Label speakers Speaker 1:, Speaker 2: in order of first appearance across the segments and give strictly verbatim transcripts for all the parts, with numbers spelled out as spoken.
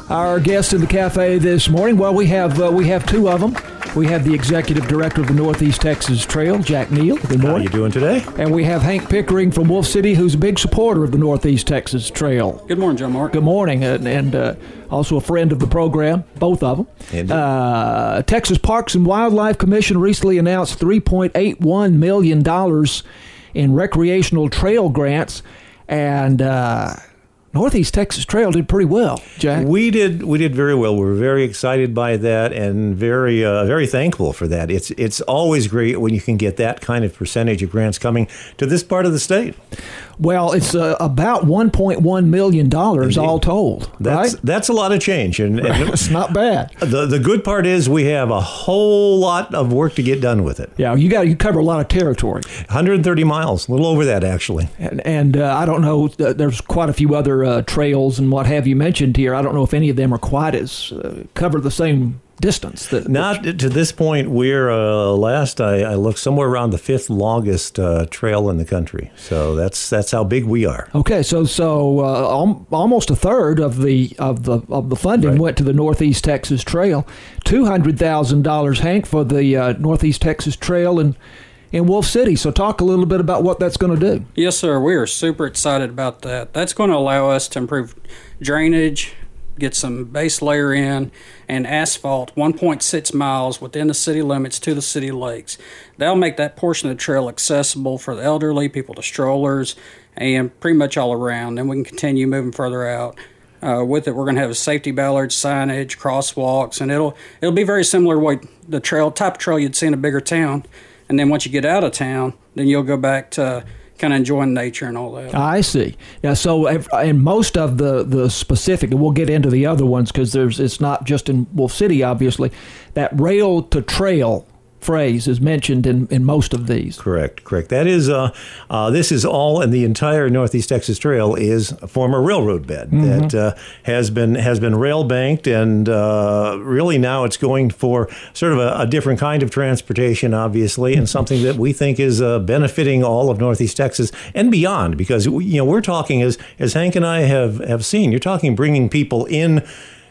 Speaker 1: Our guest in the cafe this morning, well, we have uh, we have two of them. We have the executive director of the Northeast Texas Trail, Jack Neal. Good morning.
Speaker 2: How are you doing today?
Speaker 1: And we have Hank Pickering from Wolf City, who's a big supporter of the Northeast Texas Trail.
Speaker 3: Good morning, John Mark.
Speaker 1: Good morning, and, and uh, also a friend of the program, both of them.
Speaker 2: Indeed.
Speaker 1: Uh, Texas Parks and Wildlife Commission recently announced three point eight one million dollars in recreational trail grants, and uh, Northeast Texas Trail did pretty well, Jack.
Speaker 2: We did we did very well. We were very excited by that and very uh, very thankful for that. It's it's always great when you can get that kind of percentage of grants coming to this part of the state.
Speaker 1: Well, it's uh, about one point one million dollars all told,
Speaker 2: that's,
Speaker 1: right?
Speaker 2: That's a lot of change. And, and
Speaker 1: it's not bad.
Speaker 2: The the good part is we have a whole lot of work to get done with it.
Speaker 1: Yeah, you got you cover a lot of territory.
Speaker 2: one hundred thirty miles, a little over that, actually.
Speaker 1: And, and uh, I don't know, uh, there's quite a few other uh, trails and what have you mentioned here. I don't know if any of them are quite as, uh, cover the same distance. That,
Speaker 2: Not to this point. We're uh, last I, I looked somewhere around the fifth longest uh, trail in the country. So that's that's how big we are.
Speaker 1: Okay, so so uh, al- almost a third of the of the of the funding
Speaker 2: Right.
Speaker 1: went to the Northeast Texas Trail. Two hundred thousand dollars, Hank, for the uh, Northeast Texas Trail in in Wolf City. So talk a little bit about what that's going to do.
Speaker 3: Yes, sir. We are super excited about that. That's going to allow us to improve drainage, get some base layer in, and asphalt one point six miles within the city limits to the city lakes. That'll make that portion of the trail accessible for the elderly, people to strollers, and pretty much all around. Then we can continue moving further out. Uh, with it, we're going to have safety ballards, signage, crosswalks, and it'll it'll be very similar to what the trail type of trail you'd see in a bigger town. And then once you get out of town, then you'll go back to kind of enjoying nature and all that.
Speaker 1: I see. Yeah. So, in most of the, the specific, and we'll get into the other ones because there's it's not just in Wolf City, obviously. That rail to trail phrase is mentioned in, in most of these.
Speaker 2: Correct, correct. That is, uh, uh, this is all, and the entire Northeast Texas Trail is a former railroad bed mm-hmm. that uh, has been has been rail banked, and uh, really now it's going for sort of a, a different kind of transportation, obviously, and something that we think is uh, benefiting all of Northeast Texas and beyond. Because you know we're talking, as as Hank and I have have seen, you're talking bringing people in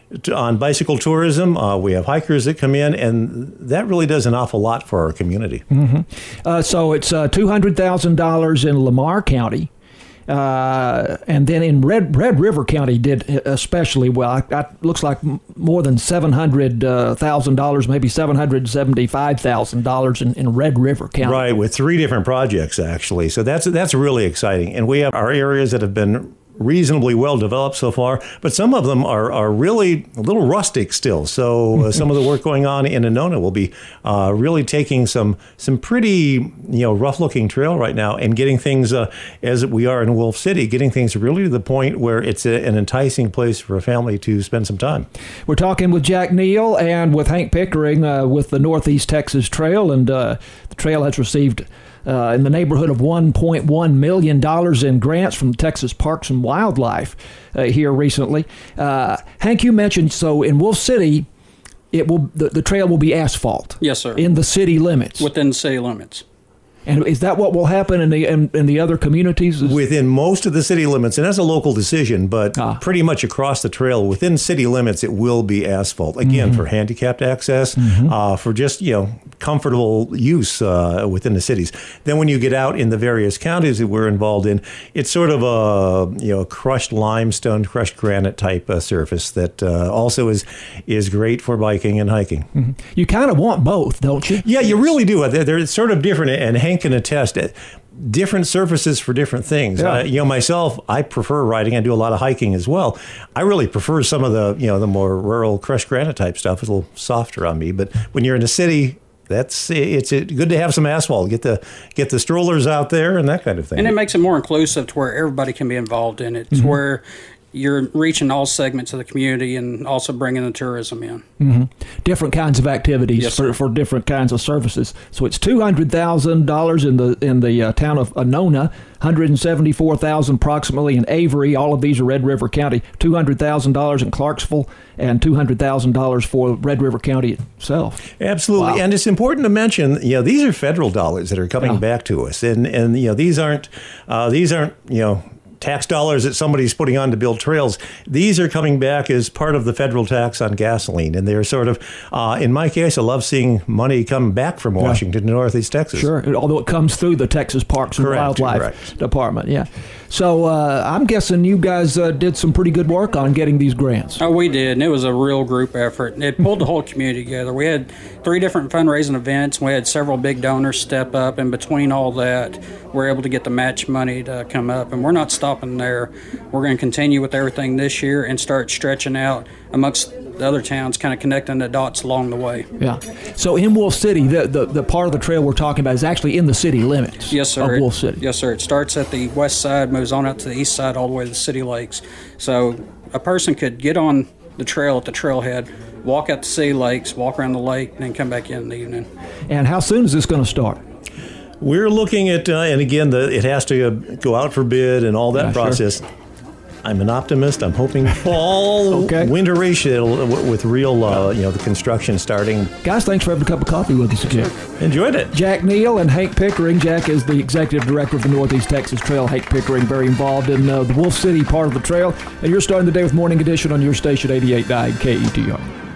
Speaker 2: on bicycle tourism. Uh, we have hikers that come in, and that really does an awful lot for our community.
Speaker 1: Mm-hmm. Uh, so it's uh, two hundred thousand dollars in Lamar County, uh, and then in Red Red River County did especially well. I, I, looks like more than seven hundred thousand dollars, maybe seven hundred seventy-five thousand dollars in, in Red River County.
Speaker 2: Right, with three different projects, actually. So that's that's really exciting. And we have our areas that have been reasonably well developed so far, but some of them are, are really a little rustic still. So uh, some of the work going on in Annona will be uh, really taking some some pretty you know rough looking trail right now and getting things uh, as we are in Wolf City, getting things really to the point where it's a, an enticing place for a family to spend some time.
Speaker 1: We're talking with Jack Neal and with Hank Pickering uh, with the Northeast Texas Trail, and uh, the trail has received Uh, in the neighborhood of one point one million dollars in grants from Texas Parks and Wildlife uh, here recently. Uh, Hank, you mentioned, so in Wolf City, it will the, the trail will be asphalt.
Speaker 3: Yes, sir.
Speaker 1: In the city limits.
Speaker 3: Within the city limits.
Speaker 1: And is that what will happen in the in, in the other communities?
Speaker 2: Within most of the city limits, and that's a local decision, but
Speaker 1: ah.
Speaker 2: pretty much across the trail, within city limits, it will be asphalt. Again, mm-hmm. for handicapped access, mm-hmm. uh, for just, you know, comfortable use uh, within the cities. Then when you get out in the various counties that we're involved in, it's sort of a, you know, crushed limestone, crushed granite type uh, surface that uh, also is is great for biking and hiking.
Speaker 1: Mm-hmm. You kind of want both, don't you?
Speaker 2: Yeah, you really do. They're, they're sort of different, and Hank can attest it. Different surfaces for different things.
Speaker 1: Yeah.
Speaker 2: Uh, you know, myself, I prefer riding. I do a lot of hiking as well. I really prefer some of the, you know, the more rural crushed granite type stuff. It's a little softer on me. But when you're in a city, that's it's it, good to have some asphalt. Get the get the strollers out there and that kind of thing.
Speaker 3: And it makes it more inclusive to where everybody can be involved in it. It's
Speaker 1: Mm-hmm.
Speaker 3: where you're reaching all segments of the community and also bringing the tourism in.
Speaker 1: Mm-hmm. Different kinds of activities
Speaker 3: yes,
Speaker 1: for, for different kinds of services. So it's two hundred thousand dollars in the in the uh, town of Annona, one hundred seventy-four thousand dollars approximately in Avery. All of these are Red River County. two hundred thousand dollars in Clarksville and two hundred thousand dollars for Red River County itself.
Speaker 2: Absolutely.
Speaker 1: Wow.
Speaker 2: And it's important to mention, you know, these are federal dollars that are coming
Speaker 1: yeah.
Speaker 2: back to us. And, and you know, these aren't, uh, these aren't, you know, tax dollars that somebody's putting on to build trails. These are coming back as part of the federal tax on gasoline. And they're sort of, uh, in my case, I love seeing money come back from Washington yeah. to Northeast Texas.
Speaker 1: Sure, although it comes through the Texas Parks and
Speaker 2: correct,
Speaker 1: Wildlife
Speaker 2: correct.
Speaker 1: Department. Yeah. So uh, I'm guessing you guys uh, did some pretty good work on getting these grants.
Speaker 3: Oh, we did, and it was a real group effort. It pulled the whole community together. We had three different fundraising events. We had several big donors step up, and between all that, we're able to get the match money to come up. And we're not stopping there. We're going to continue with everything this year and start stretching out amongst the other towns, kind of connecting the dots along the way.
Speaker 1: Yeah. So in Wolf City, the, the, the part of the trail we're talking about is actually in the city limits
Speaker 3: yes, sir.
Speaker 1: of Wolf City.
Speaker 3: It, yes, sir. It starts at the west side, moves on out to the east side, all the way to the city lakes. So a person could get on the trail at the trailhead, walk out to City Lakes, walk around the lake, and then come back in in the evening.
Speaker 1: And how soon is this going to start?
Speaker 2: We're looking at, uh, and again, the, it has to go out for bid and all that
Speaker 1: yeah,
Speaker 2: process.
Speaker 1: Sure.
Speaker 2: I'm an optimist. I'm hoping fall,
Speaker 1: okay.
Speaker 2: winterish with real, uh, you know, the construction starting.
Speaker 1: Guys, thanks for having a cup of coffee with us again.
Speaker 2: Enjoyed it.
Speaker 1: Jack Neal and Hank Pickering. Jack is the executive director of the Northeast Texas Trail. Hank Pickering, very involved in uh, the Wolf City part of the trail. And you're starting the day with Morning Edition on your station, eighty-eight point nine K E T R.